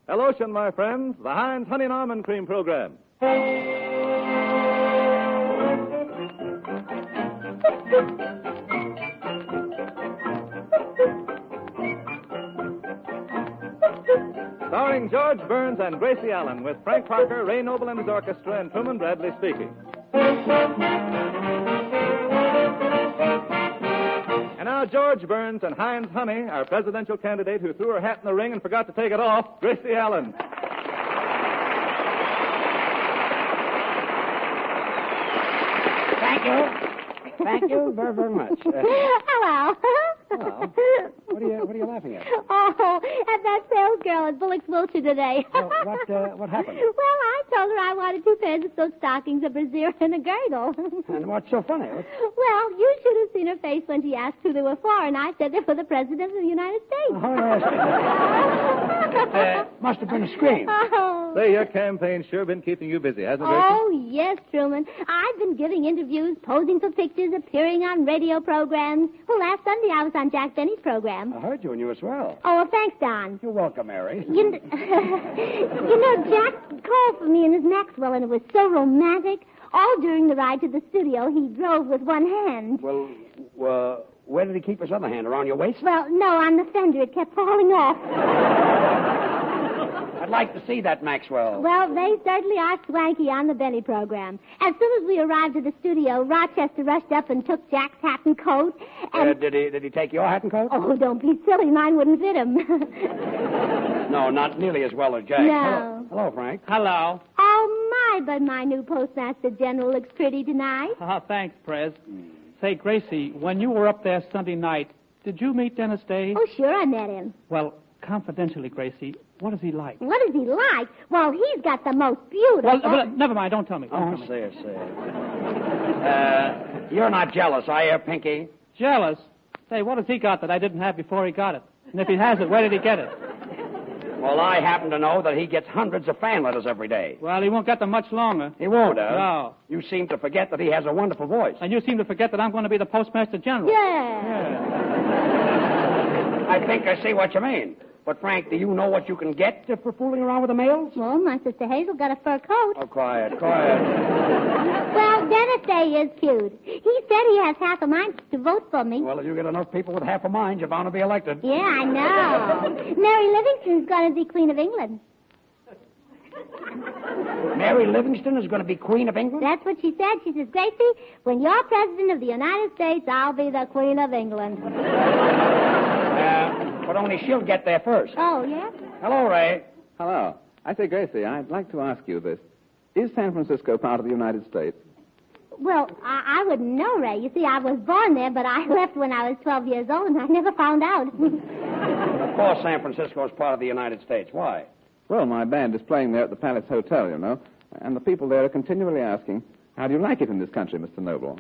Hello, my friends. The Heinz Honey and Almond Cream Program. Starring George Burns and Gracie Allen, with Frank Parker, Ray Noble and his orchestra, and Truman Bradley speaking. And now George Burns and Heinz Honey, our presidential candidate who threw her hat in the ring and forgot to take it off, Gracie Allen. Thank you. Thank you very, very much. Hello. Hello. What are you laughing at? Oh, at that sales girl at Bullock's Wilshire today. Well, what happened? Well, I told her I wanted 2 pairs of silk stockings, a brassiere, and a girdle. And what's so funny? Well, you should have seen her face when she asked who they were for, and I said they were the President of the United States. Must have been a scream. Oh. Say, your campaign's sure been keeping you busy, hasn't it, Gracie? Oh, yes, Truman. I've been giving interviews, posing for pictures, appearing on radio programs. Well, last Sunday I was on Jack Benny's program. I heard you, and you were swell. Oh, well, thanks, Don. You're welcome, Mary. You know, Jack called for me in his Maxwell, and it was so romantic. All during the ride to the studio, he drove with one hand. Well, where did he keep his other hand? Around your waist? Well, no, on the fender. It kept falling off. I'd like to see that, Maxwell. Well, they certainly are swanky on the Benny program. As soon as we arrived at the studio, Rochester rushed up and took Jack's hat and coat. And Did he take your hat and coat? Oh, don't be silly. Mine wouldn't fit him. No, not nearly as well as Jack. No. Hello, Frank. Hello. Oh, my, but my new Postmaster General looks pretty tonight. Thanks, Prez. Say, Gracie, when you were up there Sunday night, did you meet Dennis Day? Oh, sure, I met him. Well, confidentially, Gracie, what is he like? What is he like? Well, he's got the most beautiful... Well, never mind. Don't tell me. Don't tell me. Say. You're not jealous, are you, Pinky? Jealous? Say, what has he got that I didn't have before he got it? And if he has it, where did he get it? Well, I happen to know that he gets hundreds of fan letters every day. Well, he won't get them much longer. He won't, huh? No. You seem to forget that he has a wonderful voice. And you seem to forget that I'm going to be the Postmaster General. Yeah. I think I see what you mean. But, Frank, do you know what you can get for fooling around with the mails? Well, my sister Hazel got a fur coat. Oh, quiet. Well, Dennis Day is cute. He said he has half a mind to vote for me. Well, if you get enough people with half a mind, you're bound to be elected. Yeah, I know. Mary Livingston's going to be Queen of England. Mary Livingston is going to be Queen of England? That's what she said. She says, Gracie, when you're President of the United States, I'll be the Queen of England. But only she'll get there first. Oh, yeah? Hello, Ray. Hello. I say, Gracie, I'd like to ask you this. Is San Francisco part of the United States? Well, I wouldn't know, Ray. You see, I was born there, but I left when I was 12 years old, and I never found out. Of course San Francisco is part of the United States. Why? Well, my band is playing there at the Palace Hotel, you know, and the people there are continually asking, how do you like it in this country, Mr. Noble?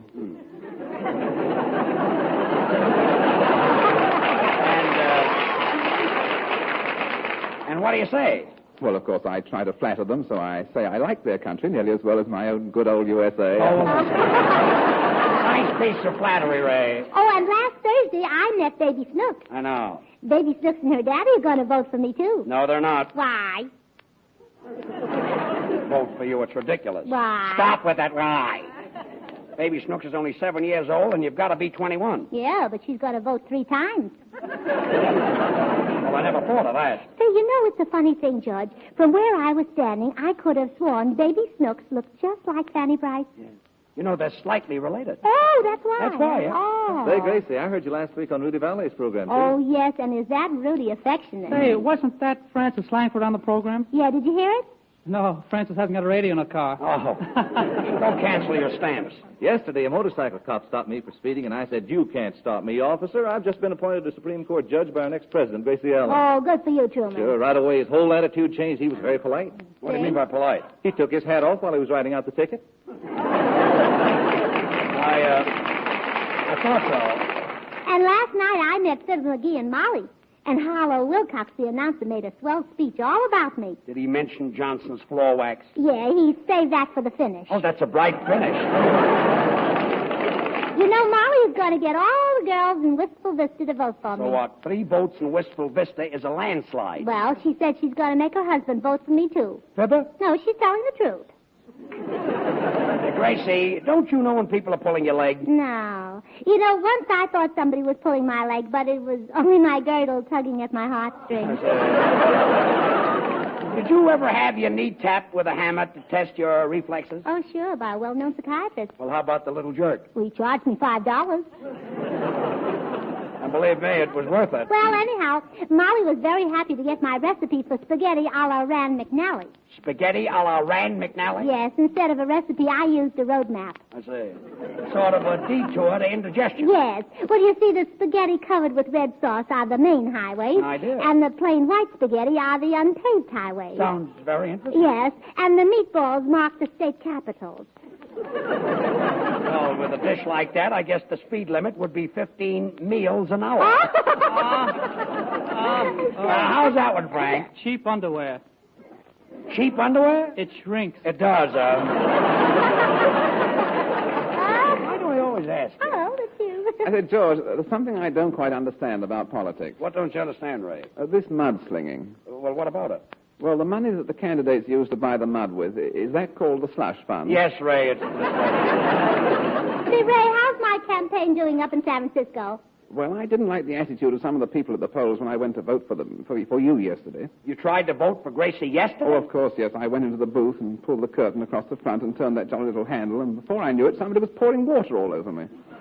And what do you say? Well, of course, I try to flatter them, so I say I like their country nearly as well as my own good old USA. Oh, nice piece of flattery, Ray. Oh, and last Thursday, I met Baby Snook. I know. Baby Snooks and her daddy are going to vote for me, too. No, they're not. Why? Vote for you. It's ridiculous. Why? Stop with that why. Baby Snooks is only 7 years old, and you've got to be 21. Yeah, but she's got to vote 3 times. Well, I never thought of that. Say, you know, it's a funny thing, George. From where I was standing, I could have sworn Baby Snooks looked just like Fanny Brice. Yeah. You know, they're slightly related. Oh, that's why. That's why, yeah. Oh. Say, Gracie, I heard you last week on Rudy Valley's program, too. Oh, yes, and is that Rudy affectionate? Say, wasn't that Francis Langford on the program? Yeah, did you hear it? No, Francis hasn't got a radio in the car. Oh. Don't cancel your stamps. Yesterday, a motorcycle cop stopped me for speeding, and I said, you can't stop me, officer. I've just been appointed a Supreme Court judge by our next president, Gracie Allen. Oh, good for you, Truman. Sure, right away, his whole attitude changed. He was very polite. What do you mean by polite? He took his hat off while he was writing out the ticket. I thought so. And last night, I met Fiddler McGee and Molly. And Harlow Wilcox, the announcer, made a swell speech all about me. Did he mention Johnson's floor wax? Yeah, he saved that for the finish. Oh, that's a bright finish. You know, Molly is going to get all the girls in Wistful Vista to vote for me. So what? 3 votes in Wistful Vista is a landslide. Well, she said she's going to make her husband vote for me, too. Fibber? No, she's telling the truth. Gracie, don't you know when people are pulling your leg? No. You know, once I thought somebody was pulling my leg, but it was only my girdle tugging at my heartstrings. Did you ever have your knee tapped with a hammer to test your reflexes? Oh, sure, by a well-known psychiatrist. Well, how about the little jerk? Well, he charged me $5. And believe me, it was worth it. Well, anyhow, Molly was very happy to get my recipe for spaghetti a la Rand McNally. Spaghetti a la Rand McNally? Yes, instead of a recipe, I used a road map. I see. Sort of a detour to indigestion. Yes. Well, you see, the spaghetti covered with red sauce are the main highways. I did. And the plain white spaghetti are the unpaved highways. Sounds very interesting. Yes, and the meatballs mark the state capitals. Well, with a dish like that, I guess the speed limit would be 15 meals an hour. How's that one, Frank? Cheap underwear. Cheap underwear? It shrinks. It does, Why do I always ask you? Hello, it's you. I said, George, there's something I don't quite understand about politics. What don't you understand, Ray? This mudslinging. Well, what about it? Well, the money that the candidates use to buy the mud with, is that called the slush fund? Yes, Ray, it's... See, Ray, how's my campaign doing up in San Francisco? Well, I didn't like the attitude of some of the people at the polls when I went to vote for you yesterday. You tried to vote for Gracie yesterday? Oh, of course, yes. I went into the booth and pulled the curtain across the front and turned that jolly little handle, and before I knew it, somebody was pouring water all over me.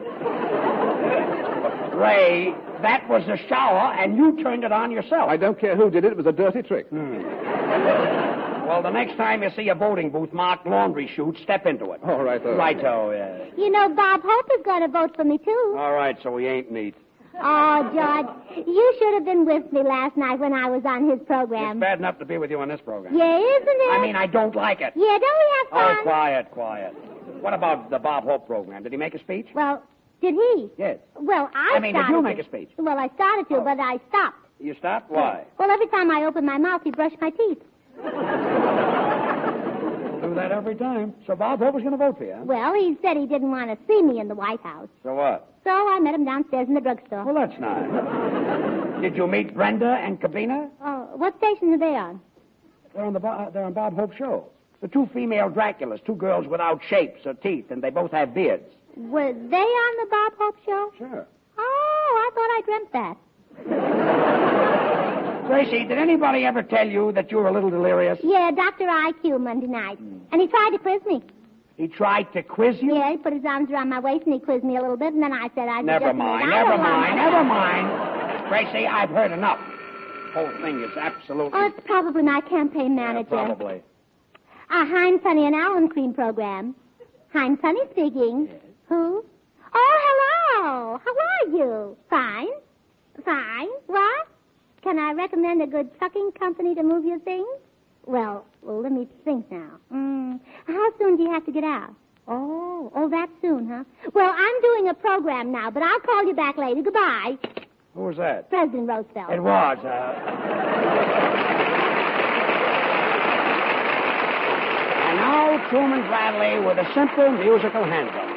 Ray, that was a shower, and you turned it on yourself. I don't care who did it. It was a dirty trick. Well, the next time you see a voting booth marked laundry chute, step into it. All right, Righto, yeah. You know, Bob Hope is going to vote for me, too. All right, so we ain't neat. Oh, George, you should have been with me last night when I was on his program. It's bad enough to be with you on this program. Yeah, isn't it? I mean, I don't like it. Yeah, don't we have Oh, fun? quiet. What about the Bob Hope program? Did he make a speech? Well, did he? Yes. Well, I mean, did started you to. make a speech? Well, I started to, but I stopped. You stopped? Why? Well, every time I opened my mouth, he brushed my teeth. We'll do that every time. So Bob Hope was going to vote for you, huh? Well, he said he didn't want to see me in the White House. So what? So I met him downstairs in the drugstore. Well, that's nice. Did you meet Brenda and Cabina? Oh, what station are they on? They're on Bob Hope's show. The 2 female Draculas, 2 girls without shapes or teeth, and they both have beards. Were they on the Bob Hope show? Sure. Oh, I thought I dreamt that. Gracie, did anybody ever tell you that you were a little delirious? Yeah, Dr. IQ Monday night. And he tried to quiz me. He tried to quiz you? Yeah, he put his arms around my waist and he quizzed me a little bit, and then I said I'd Never mind. Gracie, I've heard enough. Whole thing is absolutely... Oh, it's probably my campaign manager. Probably. Heinz, Honey, and Allen Cream program. Heinz, Honey speaking. Yes. Who? Oh, hello. How are you? Fine. Fine. What? Can I recommend a good trucking company to move your things? Well, let me think now. How soon do you have to get out? Oh, that soon, huh? Well, I'm doing a program now, but I'll call you back later. Goodbye. Who was that? President Roosevelt. It was, And now, Truman Bradley with a simple musical handle.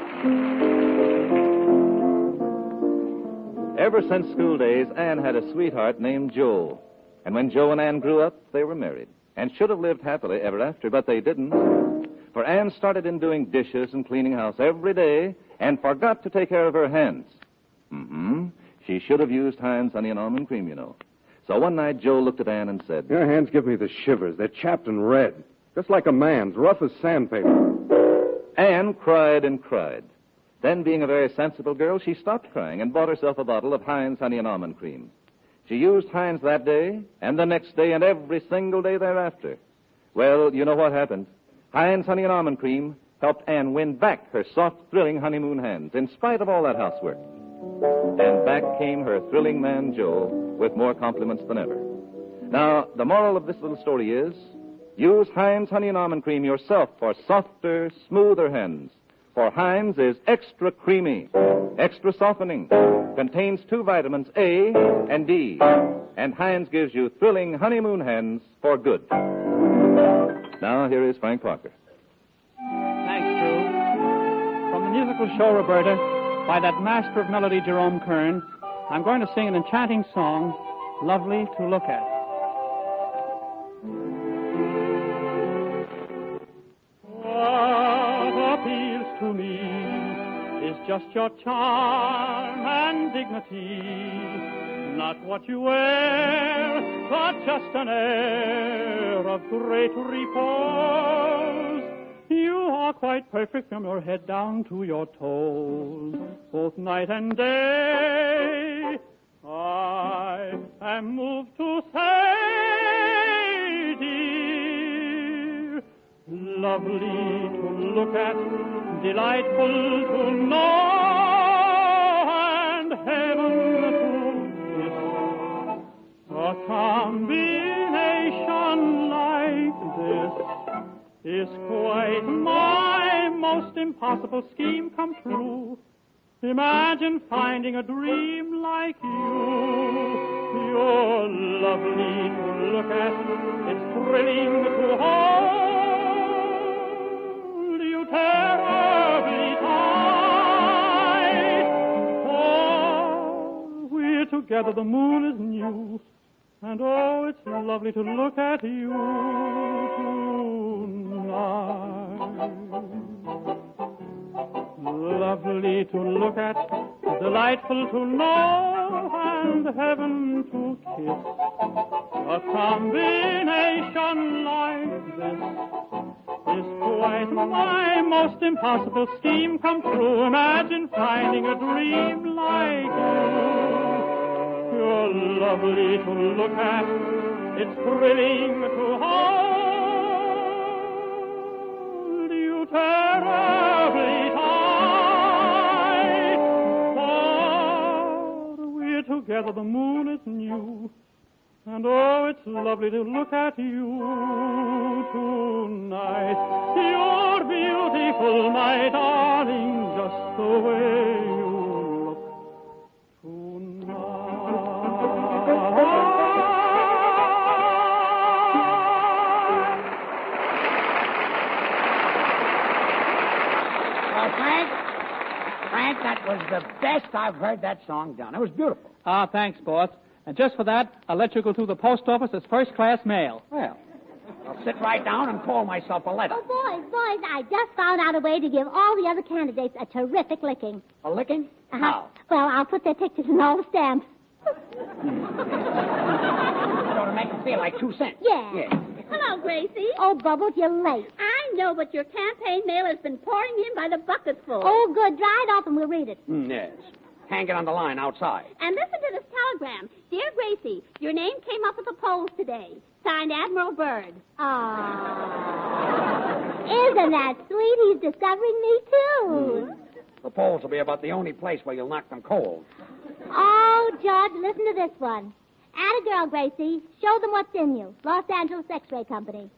Ever since school days, Anne had a sweetheart named Joe. And when Joe and Anne grew up, they were married. And should have lived happily ever after, but they didn't. For Anne started in doing dishes and cleaning house every day and forgot to take care of her hands. She should have used Heinz Honey and Almond Cream, you know. So one night, Joe looked at Anne and said, Your hands give me the shivers. They're chapped and red. Just like a man's, rough as sandpaper. Anne cried and cried. Then, being a very sensible girl, she stopped crying and bought herself a bottle of Heinz Honey and Almond Cream. She used Heinz that day, and the next day, and every single day thereafter. Well, you know what happened. Heinz Honey and Almond Cream helped Anne win back her soft, thrilling honeymoon hands, in spite of all that housework. And back came her thrilling man, Joe, with more compliments than ever. Now, the moral of this little story is, use Heinz Honey and Almond Cream yourself for softer, smoother hands. For Heinz is extra creamy, extra softening, contains 2 vitamins, A and D. And Heinz gives you thrilling honeymoon hands for good. Now, here is Frank Parker. Thanks, Drew. From the musical show, Roberta, by that master of melody, Jerome Kern, I'm going to sing an enchanting song, Lovely to Look At. What appeals to me is just your charm and dignity, not what you wear, but just an air of great repose. You are quite perfect from your head down to your toes, both night and day. I am moved to say, dear, lovely to look at, delightful to know, and heaven to kiss. A combination like this is quite my most impossible scheme come true. Imagine finding a dream like you. You're lovely to look at. It's thrilling to hold you terribly tight. Oh, we're together, the moon is new. And oh, it's lovely to look at you tonight. Lovely to look at, delightful to know, and heaven to kiss. A combination like this is quite my most impossible scheme come true. Imagine finding a dream like you. You're lovely to look at, it's thrilling to hold you terribly tight. For we're together, the moon is new, and oh, it's lovely to look at you tonight. You're beautiful, my darling, just the way you look tonight. Frank, that was the best I've heard that song done. It was beautiful. Ah, thanks, boss. And just for that, I'll let you go through the post office as first-class mail. Well, I'll sit right down and call myself a letter. Oh, boys, I just found out a way to give all the other candidates a terrific licking. A licking? Uh-huh. How? Well, I'll put their pictures in all the stamps. So to make them feel like 2 cents. Yeah. Hello, Gracie. Oh, Bubbles, you're late. I know, but your campaign mail has been pouring in by the bucketful. Oh, good. Dry it off and we'll read it. Yes. Hang it on the line outside. And listen to this telegram. Dear Gracie, your name came up at the polls today. Signed Admiral Byrd. Oh. Isn't that sweet? He's discovering me, too. The polls will be about the only place where you'll knock them cold. Oh, George, listen to this one. Atta girl, Gracie. Show them what's in you. Los Angeles X-Ray Company.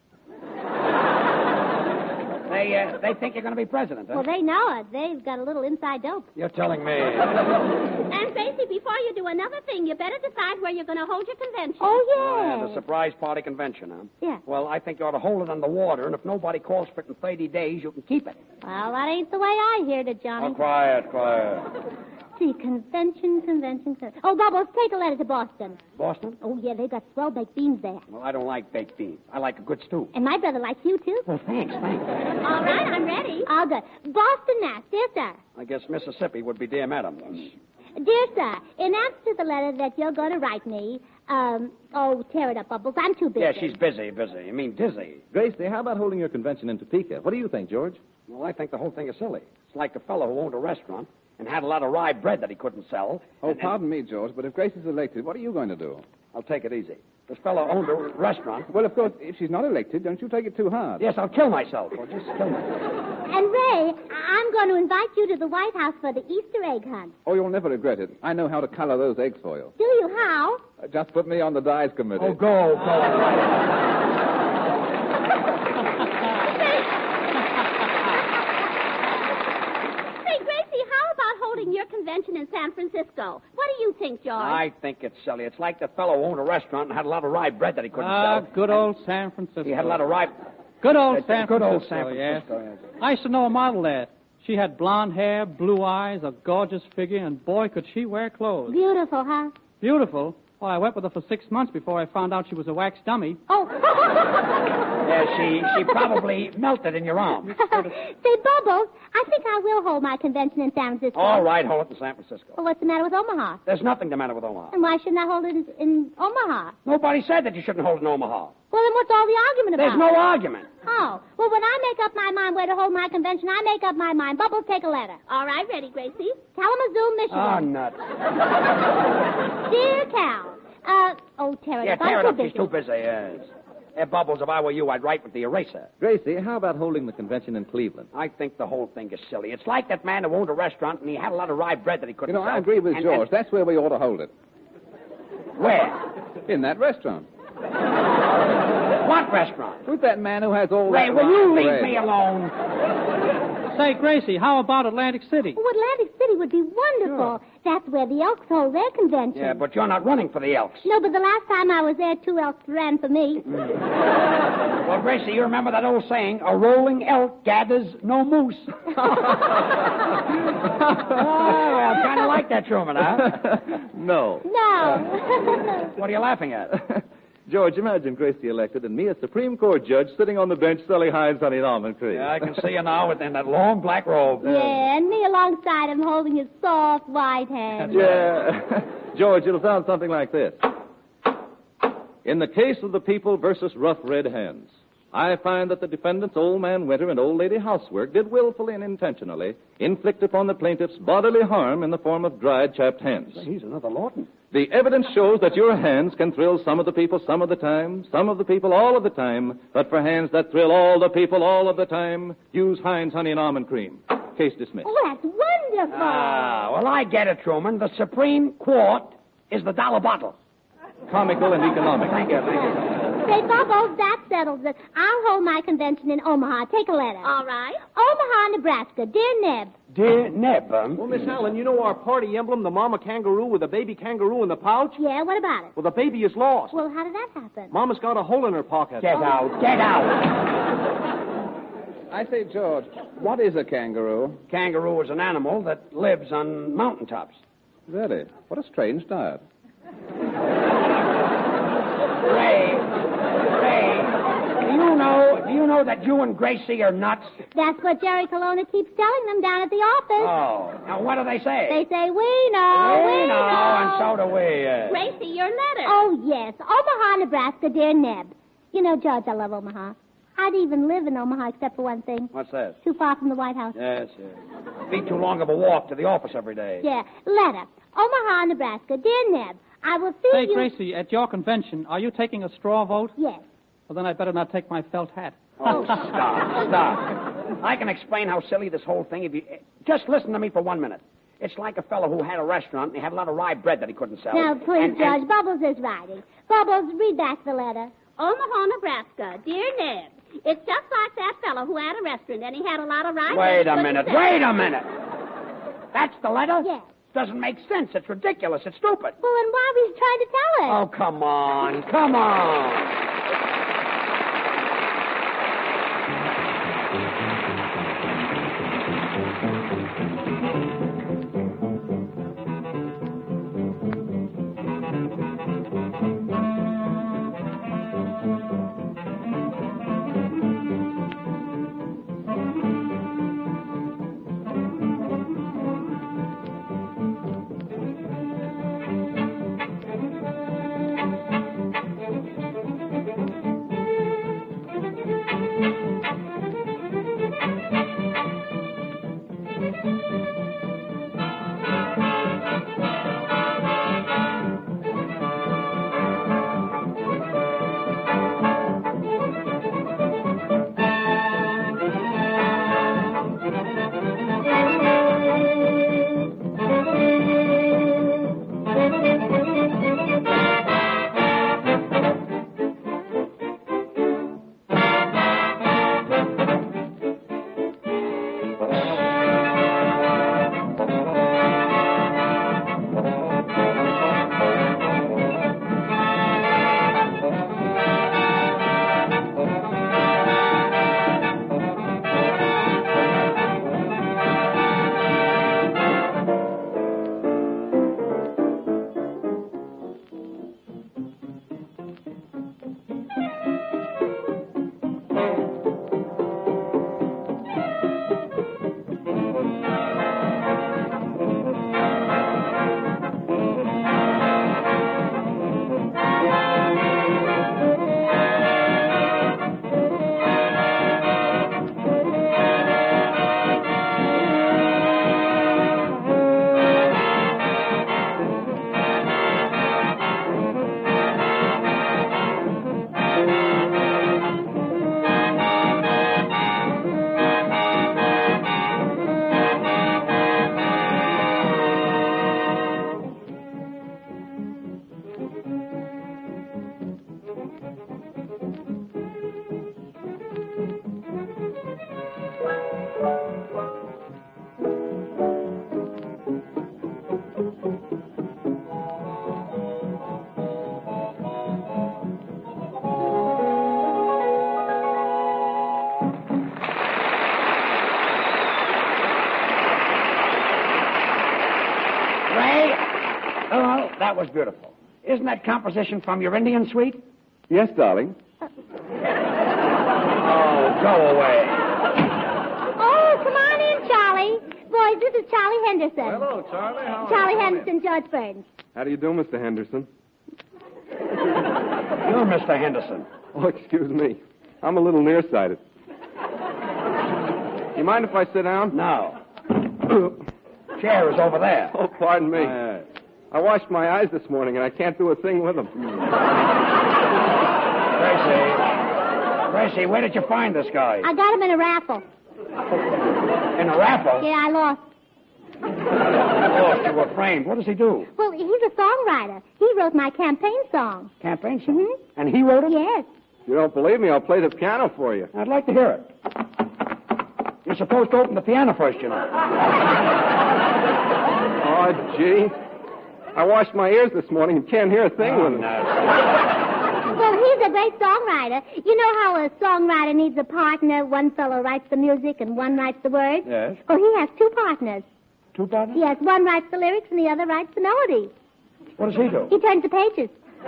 They think you're going to be president, huh? Well, they know it. They've got a little inside dope. You're telling me. And, Gracie, before you do another thing, you better decide where you're going to hold your convention. Oh, yeah. The surprise party convention, huh? Yeah. Well, I think you ought to hold it on the water, and if nobody calls for it in 30 days, you can keep it. Well, that ain't the way I heard it, Johnny. Oh, quiet. See, convention. Oh, Bubbles, take a letter to Boston. Boston? Oh, yeah, they got swell baked beans there. Well, I don't like baked beans. I like a good stew. And my brother likes you, too. Well, thanks. All right, I'm ready. All good. Boston, Mass. Dear Sir. I guess Mississippi would be dear madam. Dear Sir, in answer to the letter that you're going to write me, tear it up, Bubbles. I'm too busy. Yeah, she's busy. You mean dizzy. Gracie, how about holding your convention in Topeka? What do you think, George? Well, I think the whole thing is silly. It's like the fellow who owned a restaurant and had a lot of rye bread that he couldn't sell. Oh, pardon me, George, but if Grace is elected, what are you going to do? I'll take it easy. This fellow owned a restaurant. Well, of course, if she's not elected, don't you take it too hard. Yes, I'll kill myself. Or just kill myself. And, Ray, I'm going to invite you to the White House for the Easter egg hunt. Oh, you'll never regret it. I know how to color those eggs for you. Do you? How? Just put me on the dyes committee. Oh, go. Your convention in San Francisco. What do you think, George? I think it's silly. It's like the fellow who owned a restaurant and had a lot of rye bread that he couldn't sell. Good old San Francisco. He had a lot of rye... Good old San Good Francisco, old San Francisco, yes. I used to know a model there. She had blonde hair, blue eyes, a gorgeous figure, and boy, could she wear clothes. Beautiful, huh? Beautiful. Well, I went with her for 6 months before I found out she was a wax dummy. Oh. Yeah, she probably melted in your arms. Say, Bubbles, I think I will hold my convention in San Francisco. All right, hold it in San Francisco. Well, what's the matter with Omaha? There's nothing the matter with Omaha. And why shouldn't I hold it in Omaha? Nobody said that you shouldn't hold in Omaha. Well, then what's all the argument about? There's no argument. Oh. Well, when I make up my mind where to hold my convention, I make up my mind. Bubbles, take a letter. All right, ready, Gracie. Kalamazoo, Michigan. Oh, nuts. Dear Cal. Tear it Yeah, up. tear I'm it up. too She's too busy, yes. Hey, Bubbles, if I were you, I'd write with the eraser. Gracie, how about holding the convention in Cleveland? I think the whole thing is silly. It's like that man who owned a restaurant and he had a lot of rye bread that he couldn't sell. I agree with George. That's where we ought to hold it. Where? In that restaurant. What restaurant? With that man who has all Ray, that will you leave bread. me alone? Say, Gracie, how about Atlantic City? Oh, Atlantic City would be wonderful. Sure. That's where the Elks hold their convention. Yeah, but you're not running for the Elks. No, but the last time I was there, 2 Elks ran for me. Well, Gracie, you remember that old saying, a rolling elk gathers no moose. Oh, well, kind of like that, Truman, huh? No. No. What are you laughing at? George, imagine Gracie elected and me a Supreme Court judge sitting on the bench selling Heinz Honey and Almond Cream. Yeah, I can see you now within that long black robe. Yeah, and me alongside him holding his soft white hand. Yeah. George, it'll sound something like this. In the case of the people versus rough red hands, I find that the defendants, Old Man Winter and Old Lady Housework, did willfully and intentionally inflict upon the plaintiffs bodily harm in the form of dried, chapped hands. He's another Lawton. The evidence shows that your hands can thrill some of the people some of the time, some of the people all of the time, but for hands that thrill all the people all of the time, use Heinz Honey and Almond Cream. Case dismissed. Oh, that's wonderful. Ah, well, I get it, Truman. The Supreme Court is the dollar bottle. Comical and economic. Thank you. Say, Bubbles, that settles it. I'll hold my convention in Omaha. Take a letter. All right. Omaha, Nebraska. Dear Neb. Dear Neb, Well, Miss Allen, you know our party emblem, the mama kangaroo with a baby kangaroo in the pouch? Yeah, what about it? Well, the baby is lost. Well, how did that happen? Mama's got a hole in her pocket. Get out. Get out. I say, George, what is a kangaroo? Kangaroo is an animal that lives on mountaintops. Really? What a strange diet. Ray, do you know that you and Gracie are nuts? That's what Jerry Colonna keeps telling them down at the office. Oh. Now, what do they say? They say, we know, We know, and so do we. Gracie, your letter. Oh, yes. Omaha, Nebraska, dear Neb. You know, George, I love Omaha. I'd even live in Omaha except for one thing. What's that? Too far from the White House. Yes. Be too long of a walk to the office every day. Yeah. Letter. Omaha, Nebraska, dear Neb. I will see Say, you... Gracie, at your convention, are you taking a straw vote? Yes. Well, then I better not take my felt hat. Oh, stop. I can explain how silly this whole thing if you... Just listen to me for 1 minute. It's like a fellow who had a restaurant and he had a lot of rye bread that he couldn't sell. Now, please, And- Judge, Bubbles is writing. Bubbles, read back the letter. Omaha, Nebraska. Dear Neb, it's just like that fellow who had a restaurant and he had a lot of rice. Wait a minute. That's the letter? Yes. Doesn't make sense. It's ridiculous. It's stupid. Well, then why were you trying to tell us? Oh, come on. that was beautiful. Isn't that composition from your Indian suite? Yes, darling. Oh, go away. Oh, come on in, Charlie. Boys, this is Charlie Henderson. Hello, Charlie. How Charlie Henderson, George Burns. How do you do, Mr. Henderson? You're Mr. Henderson. Oh, excuse me. I'm a little nearsighted. You mind if I sit down? No. Chair is over there. Oh, pardon me. I washed my eyes this morning, and I can't do a thing with them. Gracie, where did you find this guy? I got him in a raffle. In a raffle? Yeah, I lost. Oh, you were framed. What does he do? Well, he's a songwriter. He wrote my campaign song. Campaign song? And he wrote it? Yes. If you don't believe me, I'll play the piano for you. I'd like to hear it. You're supposed to open the piano first, you know. Oh, gee. I washed my ears this morning and can't hear a thing with them. Well, he's a great songwriter. You know how a songwriter needs a partner? One fellow writes the music and one writes the words? Yes. Well, he has two partners. Two partners? Yes, one writes the lyrics and the other writes the melody. What does he do? He turns the pages.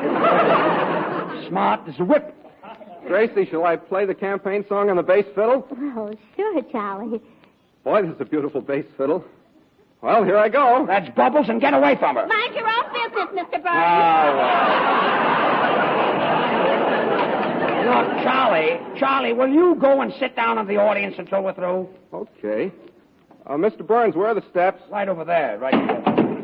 Smart as a whip. Gracie, shall I play the campaign song on the bass fiddle? Oh, sure, Charlie. Boy, this is a beautiful bass fiddle. Well, here I go. That's Bubbles, and get away from her. Mind your own business, Mr. Burns. Look, Charlie, will you go and sit down in the audience until we're through? Okay. Mr. Burns, where are the steps? Right over there, right here.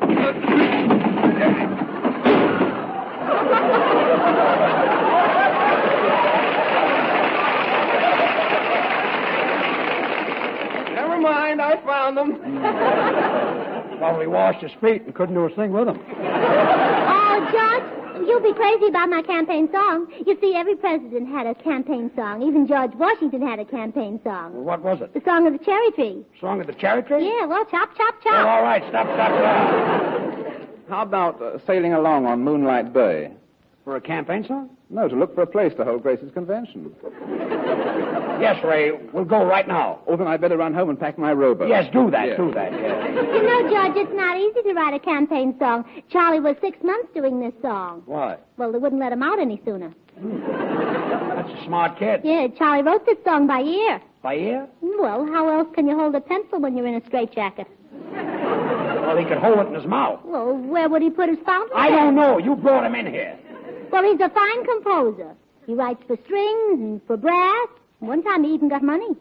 Never mind, I found them. Probably washed his feet and couldn't do a thing with them. Oh, George, you'll be crazy about my campaign song. You see, every president had a campaign song. Even George Washington had a campaign song. Well, what was it? The Song of the Cherry Tree. Song of the Cherry Tree? Yeah, well, chop, chop, Well, chop. all right, stop. How about sailing along on Moonlight Bay? For a campaign song? No, to look for a place to hold Grace's convention. Yes, Ray, we'll go right now. Oh, then I'd better run home and pack my rowboat. Yes, do that, Yes. yes. You know, George, it's not easy to write a campaign song. Charlie was 6 months doing this song. Why? Well, they wouldn't let him out any sooner. That's a smart kid. Yeah, Charlie wrote this song by ear. By ear? Well, how else can you hold a pencil when you're in a straitjacket? Well, he could hold it in his mouth. Well, where would he put his fountain I pen? don't know. You brought him in here. Well, he's a fine composer. He writes for strings and for brass. One time he even got money.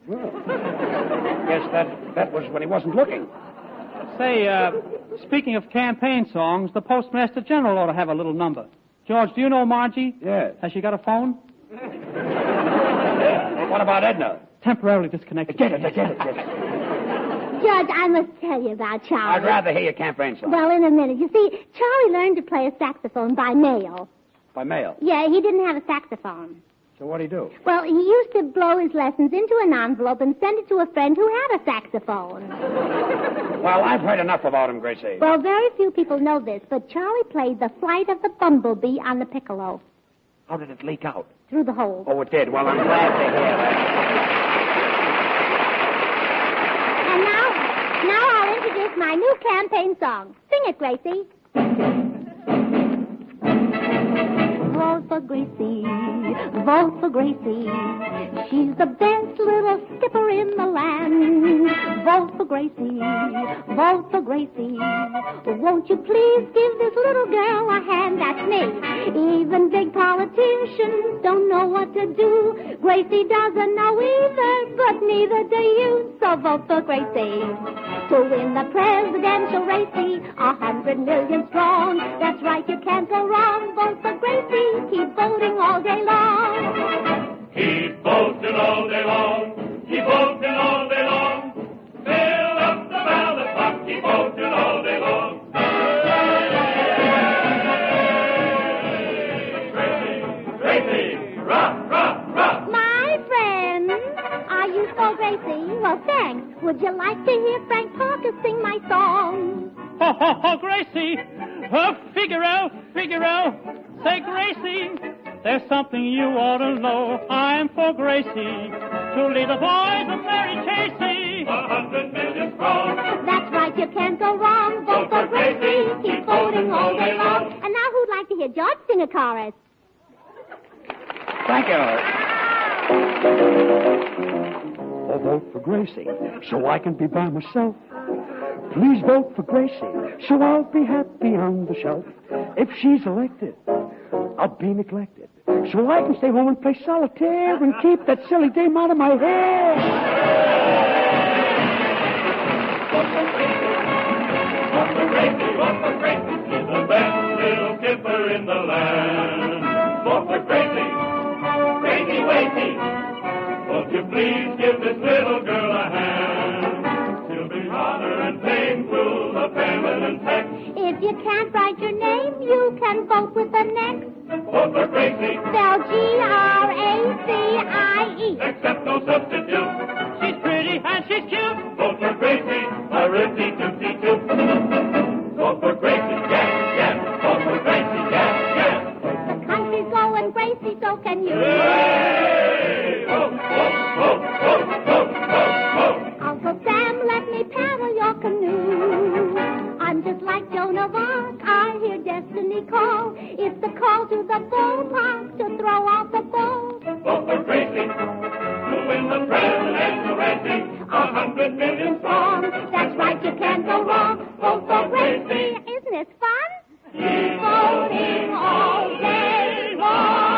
Yes, that was when he wasn't looking. Say, speaking of campaign songs, the Postmaster General ought to have a little number. George, do you know Margie? Yes. Has she got a phone? What about Edna? Temporarily disconnected. Get it. Judge, I must tell you about Charlie. I'd rather hear your campaign song. Well, in a minute. You see, Charlie learned to play a saxophone by mail. By mail. Yeah, he didn't have a saxophone. So what'd he do? Well, he used to blow his lessons into an envelope and send it to a friend who had a saxophone. Well, I've heard enough about him, Gracie. Well, very few people know this, but Charlie played The Flight of the Bumblebee on the piccolo. How did it leak out? Through the hole. Oh, it did. Well, I'm glad to hear that. And now I'll introduce my new campaign song. Sing it, Gracie. Vote for Gracie, vote for Gracie. She's the best little skipper in the land. Vote for Gracie, vote for Gracie. Won't you please give this little girl a hand? That's me. Even big politicians don't know what to do. Gracie doesn't know either, but neither do you. So vote for Gracie. To win the presidential race, 100 million strong. That's right, you can't go wrong. Vote for Gracie. Keep voting all day long. Keep voting all day long. Keep voting all day long. Fill up the ballot box. Keep voting all day long. Gracie, rock, rock, rock. My friend, are you so Gracie? Well, thanks. Would you like to hear Frank Parker sing my song? Ho, ho, ho, Gracie! Oh, Figaro! Say, Gracie, there's something you ought to know. I'm for Gracie, to lead the boys of Mary Chasey. 100 million strong. That's right. right, you can't go wrong. Vote for Gracie, keep voting all day long. And now who'd like to hear George sing a chorus? Thank you. Or vote for Gracie, so I can be by myself. Please vote for Gracie, so I'll be happy on the shelf. If she's elected, I'll be neglected, so I can stay home and play solitaire and keep that silly dame out of my hair. Vote for Gracie, vote for Gracie. She's the best little skipper in the land. Vote for Gracie, Gracie Wacie. Won't you please give this little girl a hand? She'll be honor and fame through the feminine sex. If you can't write your name, you can vote with the next. Vote for Gracie. Spell Gracie. Accept no substitute. She's pretty and she's cute. Vote for Gracie, a rooty tootsie toot. Vote for Gracie, yes, yes. Vote for Gracie, yes, yes. The country's going Gracie, so can you. Hey! Vote, vote, vote, vote, vote, vote, vote. Uncle Sam, let me paddle your canoe. I'm just like Joan of Arc. I hear destiny call. It's the call to the ballpark to throw out the ball. Vote for Gracie to win the presidential race. 100 million strong. That's right, you can't go wrong. Vote for Gracie. Isn't it fun? Keep Voting all day long.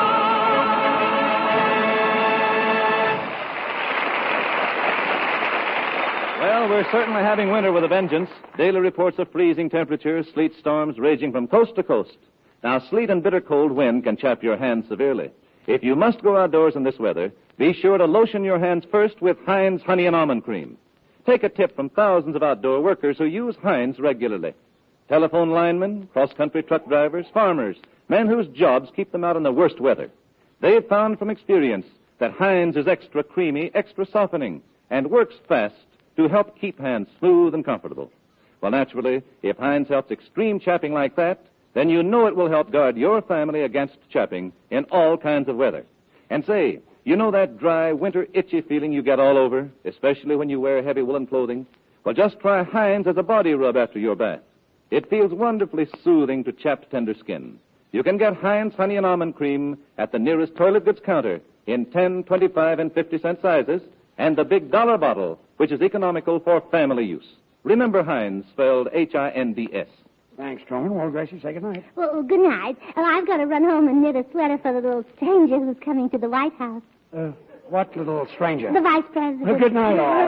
Well, we're certainly having winter with a vengeance. Daily reports of freezing temperatures, sleet storms raging from coast to coast. Now, sleet and bitter cold wind can chap your hands severely. If you must go outdoors in this weather, be sure to lotion your hands first with Heinz Honey and Almond Cream. Take a tip from thousands of outdoor workers who use Heinz regularly. Telephone linemen, cross-country truck drivers, farmers, men whose jobs keep them out in the worst weather. They've found from experience that Heinz is extra creamy, extra softening, and works fast to help keep hands smooth and comfortable. Well, naturally, if Heinz helps extreme chapping like that, then you know it will help guard your family against chapping in all kinds of weather. And say, you know that dry, winter, itchy feeling you get all over, especially when you wear heavy woolen clothing? Well, just try Heinz as a body rub after your bath. It feels wonderfully soothing to chapped, tender skin. You can get Heinz Honey and Almond Cream at the nearest toilet goods counter in 10, 25, and 50-cent sizes, and the big dollar bottle, which is economical for family use. Remember Heinz, spelled Hinds. Thanks, Truman. Well, Gracie, say good night. Well, good night. And I've got to run home and knit a sweater for the little stranger who's coming to the White House. What little stranger? The Vice President. Well, good night, all.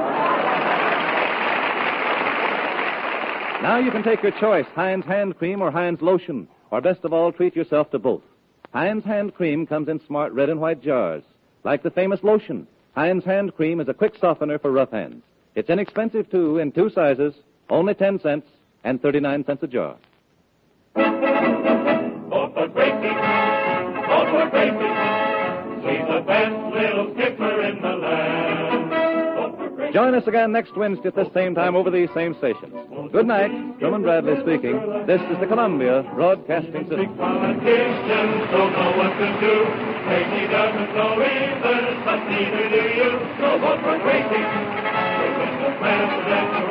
Now you can take your choice, Heinz Hand Cream or Heinz Lotion. Or best of all, treat yourself to both. Heinz Hand Cream comes in smart red and white jars. Like the famous lotion, Heinz Hand Cream is a quick softener for rough hands. It's inexpensive, too, in two sizes, only 10 cents and 39 cents a jar. Vote for Gracie. Vote for Gracie. She's the best little skipper in the land. Vote for Gracie. Join us again next Wednesday at the same time over these same stations. Good night. Truman Bradley speaking. This is the Columbia Broadcasting System. Politicians don't know what to do. Gracie doesn't know either, but neither do you. So vote for Gracie. To win the presidential